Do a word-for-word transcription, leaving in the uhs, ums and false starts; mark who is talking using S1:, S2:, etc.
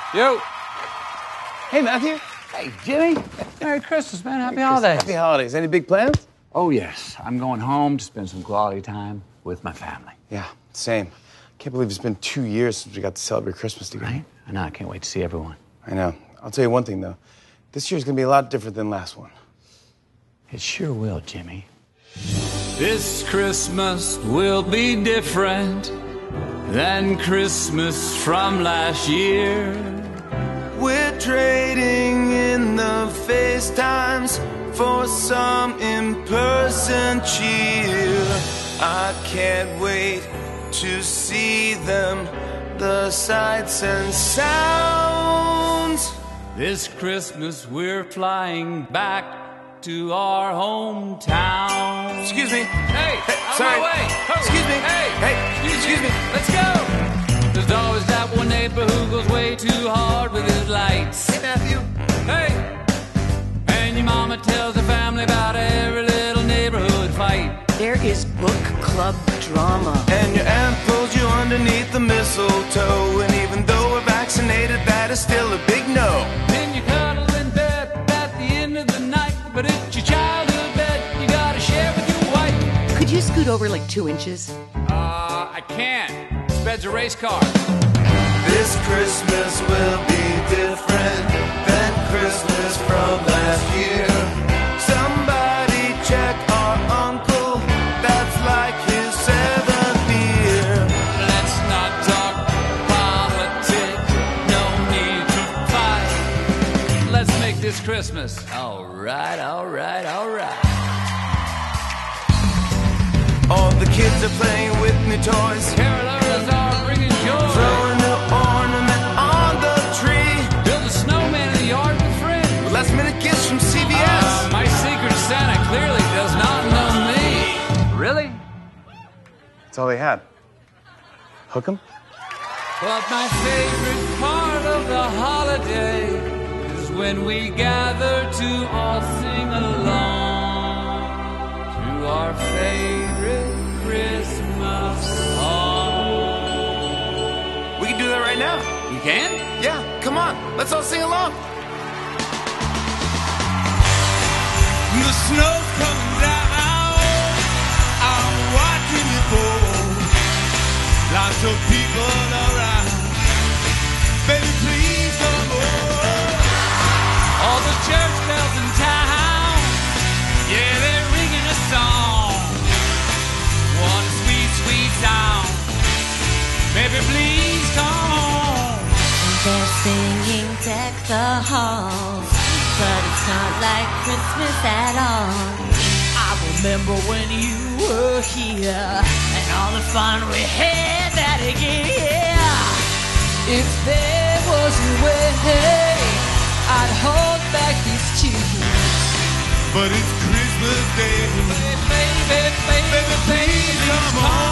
S1: Yo.
S2: Hey, Matthew.
S1: Hey, Jimmy. Merry Christmas, man. Happy holidays.
S2: Happy holidays. Any big plans?
S1: Oh, yes. I'm going home to spend some quality time with my family.
S2: Yeah, same. Can't believe it's been two years since we got to celebrate Christmas together.
S1: Right? I know. I can't wait to see everyone.
S2: I know. I'll tell you one thing, though. This year's gonna be a lot different than last one.
S1: It sure will, Jimmy.
S3: This Christmas will be different than Christmas from last year.
S4: We're trading in the FaceTimes for some in-person cheer. I can't wait to see them, the sights and sounds.
S3: This Christmas we're flying back to our hometown.
S4: Excuse me.
S3: Hey,
S4: Hey,
S3: out
S4: sorry.
S3: of my way. Ho.
S4: Excuse me.
S3: Hey,
S4: Hey, excuse me.
S3: Let's go. There's always that one neighbor who goes way too hard with his lights.
S4: Hey, Matthew.
S3: Hey, and your mama tells the family about every little neighborhood fight.
S5: There is book club drama.
S4: And your aunt pulls you underneath the mistletoe. And even though we're vaccinated, that is still a big no.
S3: Then you cuddle in bed at the end of the night. But it's your childhood bed you gotta share with your wife.
S5: Could you scoot over like two inches?
S3: Uh, I can't. This bed's a race car.
S4: This Christmas will be different than Christmas from last year. Somebody check our uncle. That's like his seventh beer.
S3: Let's not talk politics. No need to fight. Let's make this Christmas. All right, all right, all right.
S4: All the kids are playing with new toys.
S3: Carolers are bringing joy.
S4: Throwing an ornament on the tree.
S3: Build a snowman in the yard with friends.
S4: Last minute gifts from C V S.
S3: Uh, my secret Santa clearly does not know me. Really?
S2: That's all they had. Hook 'em?
S3: But my favorite part of the holiday is when we gather to all sing along to our favorite Christmas song.
S4: We can do that right now.
S3: You can?
S4: Yeah, come on. Let's all sing along. The snow's coming down. I'm watching it fall. Lots of people around. Baby, please come home.
S3: All the church bells in town, yeah, they're ringing a song. What a sweet, sweet sound. Baby, please come home.
S6: They're singing Deck the Halls, but it's not like Christmas at all.
S7: I remember when you were here and all the fun we had that year. If there was a way, I'd hold back these tears.
S4: But it's Christmas Day.
S3: Baby, baby, baby,
S4: Baby, please come home.